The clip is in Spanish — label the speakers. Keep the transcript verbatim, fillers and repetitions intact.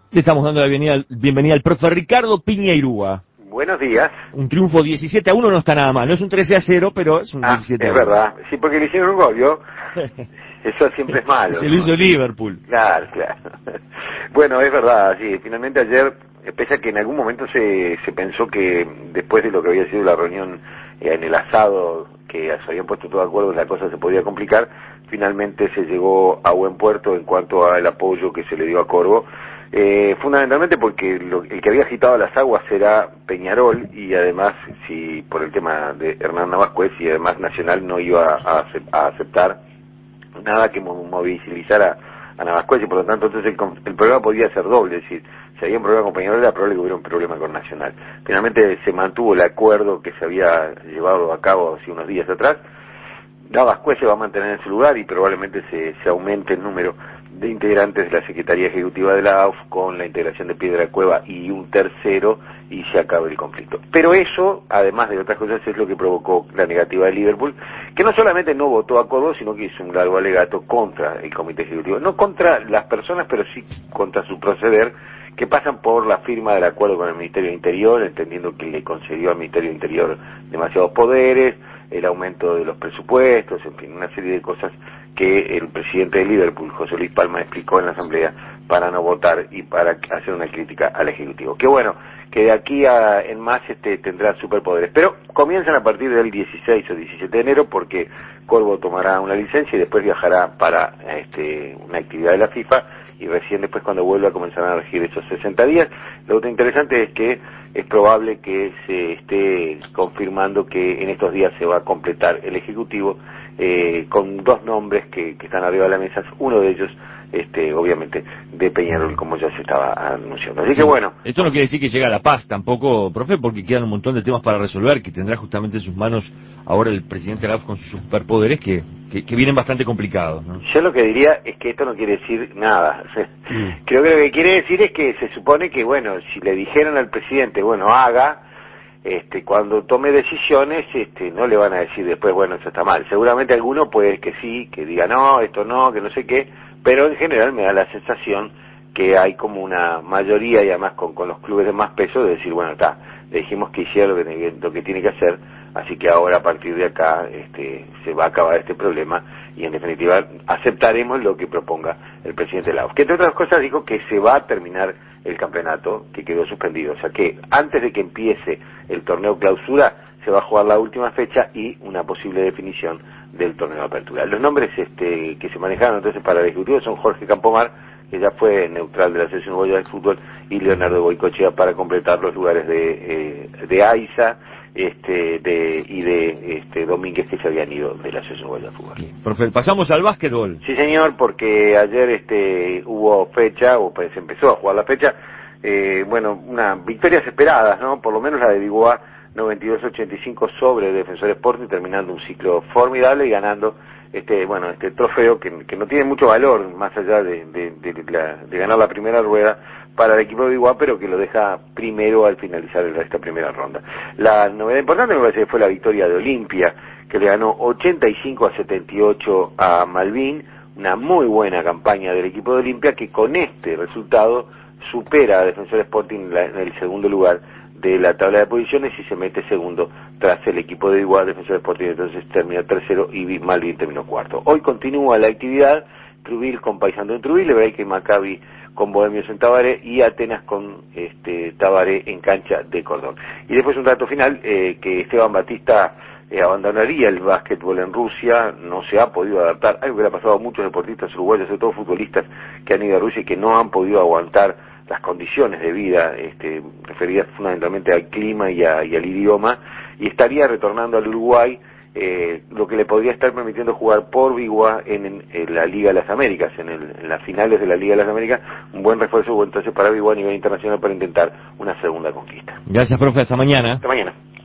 Speaker 1: Le estamos dando la bienvenida, bienvenida al profe Ricardo Piñeirúa.
Speaker 2: Buenos días.
Speaker 1: Un triunfo diecisiete a uno no está nada mal, no es un trece a cero, pero es un
Speaker 2: ah,
Speaker 1: diecisiete a
Speaker 2: es
Speaker 1: uno.
Speaker 2: verdad. Sí, porque le hicieron un gol, ¿vio? Eso siempre es malo.
Speaker 1: Se lo hizo Liverpool.
Speaker 2: Claro, claro. Bueno, es verdad, sí. Finalmente ayer, pese a que en algún momento se, se pensó que después de lo que había sido la reunión eh, en el asado, que se habían puesto todo de acuerdo, la cosa se podía complicar, finalmente se llegó a buen puerto en cuanto al apoyo que se le dio a Corvo. Eh, fundamentalmente porque lo, el que había agitado las aguas era Peñarol, y además, si por el tema de Hernán Navascuez, y además Nacional no iba a, a aceptar nada que movilizara a Navascuez, y por lo tanto entonces el, el problema podía ser doble, es decir, si había un problema con Peñarol era probable que hubiera un problema con Nacional. Finalmente se mantuvo el acuerdo que se había llevado a cabo hace unos días atrás. Navascuez se va a mantener en su lugar y probablemente se, se aumente el número de integrantes de la Secretaría Ejecutiva de la A U F con la integración de Piedra Cueva y un tercero, y se acabe el conflicto. Pero eso, además de otras cosas, es lo que provocó la negativa de Liverpool, que no solamente no votó a Corvo, sino que hizo un largo alegato contra el Comité Ejecutivo. No contra las personas, pero sí contra su proceder, que pasan por la firma del acuerdo con el Ministerio de Interior, entendiendo que le concedió al Ministerio de Interior demasiados poderes, el aumento de los presupuestos, en fin, una serie de cosas que el presidente de Liverpool, José Luis Palma, explicó en la Asamblea para no votar y para hacer una crítica al Ejecutivo. Que bueno, que de aquí a, en más este, tendrá superpoderes. Pero comienzan a partir del dieciséis o diecisiete de enero, porque Corvo tomará una licencia y después viajará para este, una actividad de la FIFA, y recién después, cuando vuelva, comenzarán a regir esos sesenta días. Lo otro interesante es que es probable que se esté confirmando que en estos días se va a completar el Ejecutivo eh, con dos nombres que, que están arriba de la mesa, uno de ellos, este, obviamente, de Peñarol, como ya se estaba anunciando. Así
Speaker 1: Sí.
Speaker 2: que bueno.
Speaker 1: Esto no quiere decir que llegue a la paz tampoco, profe, porque quedan un montón de temas para resolver, que tendrá justamente en sus manos ahora el presidente de la A U F con sus superpoderes, que, que, que vienen bastante complicados, ¿no?
Speaker 2: Yo lo que diría es que esto no quiere decir nada.
Speaker 1: Sí.
Speaker 2: Creo que lo que quiere decir es que se supone que, bueno, si le dijeron al presidente, bueno, haga, este, cuando tome decisiones, este, no le van a decir después, bueno, eso está mal. Seguramente alguno puede que sí, que diga no, esto no, que no sé qué, pero en general me da la sensación que hay como una mayoría, y además con, con los clubes de más peso, de decir, bueno, está, le dijimos que hiciera lo que, lo que tiene que hacer, así que ahora a partir de acá este, se va a acabar este problema, y en definitiva aceptaremos lo que proponga el presidente de la A U F, que entre otras cosas dijo que se va a terminar el campeonato que quedó suspendido, o sea que antes de que empiece el torneo clausura se va a jugar la última fecha y una posible definición del torneo de apertura. Los nombres este, que se manejaron entonces para el Ejecutivo son Jorge Campomar, que ya fue neutral de la Selección Uruguaya de Fútbol, y Leonardo Goicoechea para completar los lugares de, eh, de Aiza este, de, y de este, Domínguez, que se habían ido de la Selección Uruguaya de Fútbol.
Speaker 1: Bien. Profe, pasamos al básquetbol.
Speaker 2: Sí, señor, porque ayer este, hubo fecha, o pues se empezó a jugar la fecha, eh, bueno, unas victorias esperadas, ¿no? Por lo menos la de Biguá, noventa y dos a ochenta y cinco sobre Defensor Sporting, terminando un ciclo formidable y ganando este bueno este trofeo que, que no tiene mucho valor más allá de, de, de, la, de ganar la primera rueda para el equipo de Biguá, pero que lo deja primero al finalizar esta primera ronda. La novedad importante me parece que fue la victoria de Olimpia, que le ganó ochenta y cinco a setenta y ocho a Malvin, una muy buena campaña del equipo de Olimpia, que con este resultado supera a Defensor Sporting en, la, en el segundo lugar de la tabla de posiciones y se mete segundo tras el equipo de Igual. Defensor Sporting entonces terminó tercero y Malvin terminó cuarto. Hoy continúa la actividad, Trubil con Paysandú en Trubil, Hebraica y Maccabi con Bohemios en Tabaré, y Atenas con este Tabaré en cancha de Cordón. Y después un dato final, eh, que Esteban Batista eh, abandonaría el básquetbol en Rusia, no se ha podido adaptar, algo que le ha pasado a muchos deportistas uruguayos, sobre todo futbolistas que han ido a Rusia y que no han podido aguantar las condiciones de vida este, referidas fundamentalmente al clima y, a, y al idioma, y estaría retornando al Uruguay, eh, lo que le podría estar permitiendo jugar por Biguá en, en, en la Liga de las Américas, en, el, en las finales de la Liga de las Américas, un buen refuerzo entonces para Biguá a nivel internacional para intentar una segunda conquista.
Speaker 1: Gracias, profe, hasta mañana.
Speaker 2: Hasta mañana.